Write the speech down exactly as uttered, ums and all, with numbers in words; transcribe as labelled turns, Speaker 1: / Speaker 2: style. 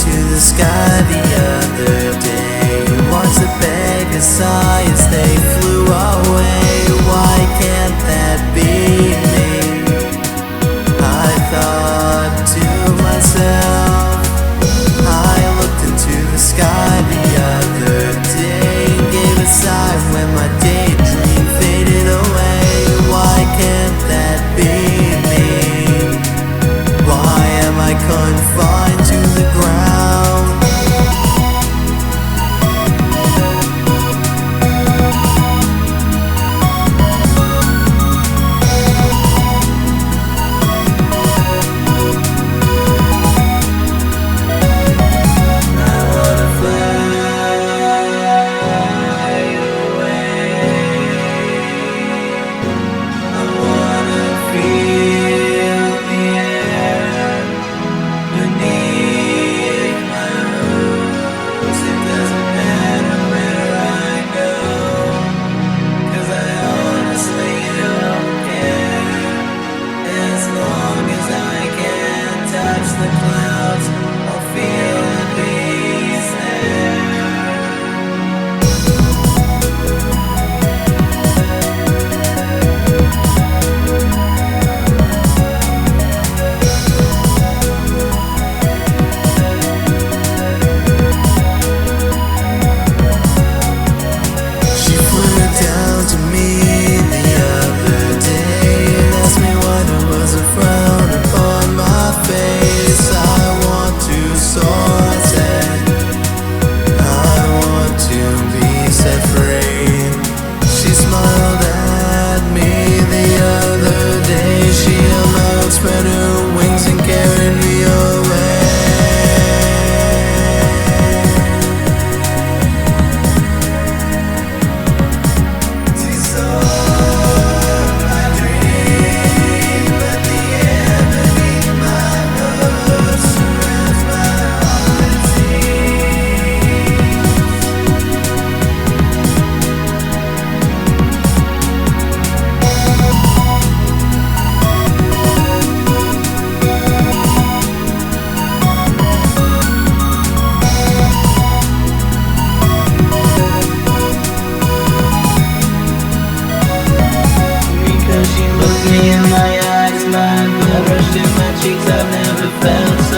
Speaker 1: to the sky the other day. Watched the beggars sigh as they flew away. Why can't that be me? I thought to myself. I looked into the sky the other day and gave a sigh when my daydream faded away. Why can't that be me? Why am I confined to the ground? Spread her wings and carried me away. She saw my dream, but the air beneath my hood surrounds my heart and me in my eyes, my blood rushed to my cheeks. I've never felt